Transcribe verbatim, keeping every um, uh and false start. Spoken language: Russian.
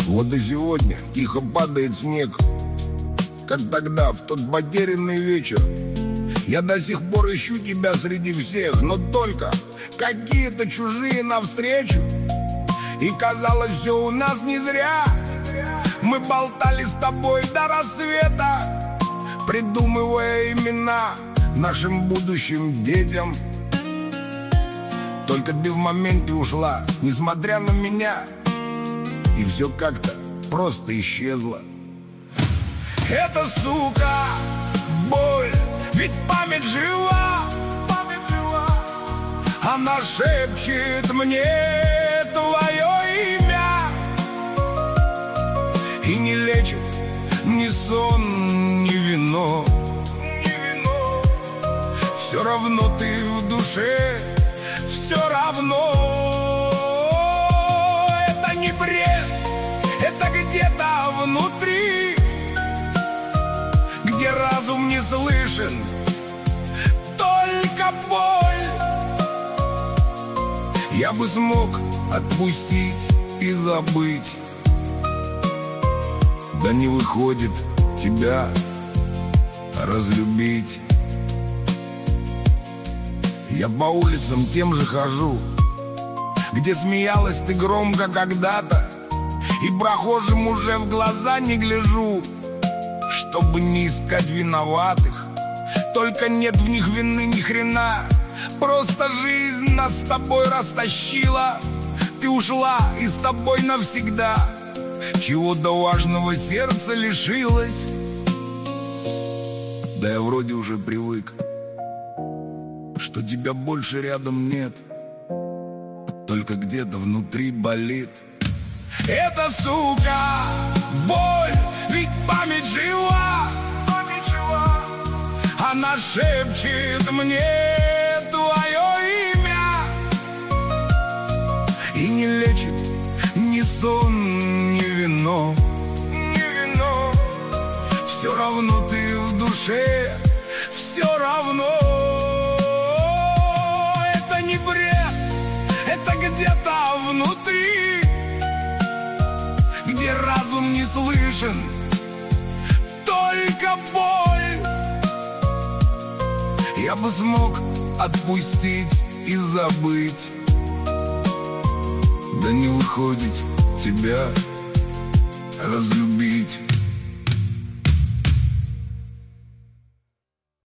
Вот и сегодня тихо падает снег, как тогда, в тот потерянный вечер. Я до сих пор ищу тебя среди всех, но только какие-то чужие навстречу. И казалось, все у нас не зря. Мы болтали с тобой до рассвета, придумывая имена нашим будущим детям. Только ты в моменте ушла, несмотря на меня, и все как-то просто исчезло. Это, сука, боль, ведь память жива. Она шепчет мне твое имя и не лечит ни сон, ни вино. Все равно ты в душе, все равно. Это не бред, это где-то внутри, где разум не слышен, только боль. Я бы смог отпустить и забыть, да не выходит тебя разлюбить. Я по улицам тем же хожу, где смеялась ты громко когда-то, и прохожим уже в глаза не гляжу, чтобы не искать виноватых. Только нет в них вины ни хрена, просто жизнь нас с тобой растащила. Ты ушла, и с тобой навсегда чего-то важного сердце лишилось. Да я вроде уже привык, что тебя больше рядом нет, только где-то внутри болит. Это, сука, боль, ведь память жива. Она шепчет мне твое имя и не лечит ни сон, ни вино. Все равно ты в душе, все равно. Это не бред, это где-то внутри, где разум не слышен, только боль. Я бы смог отпустить и забыть, да не выходит тебя разлюбить.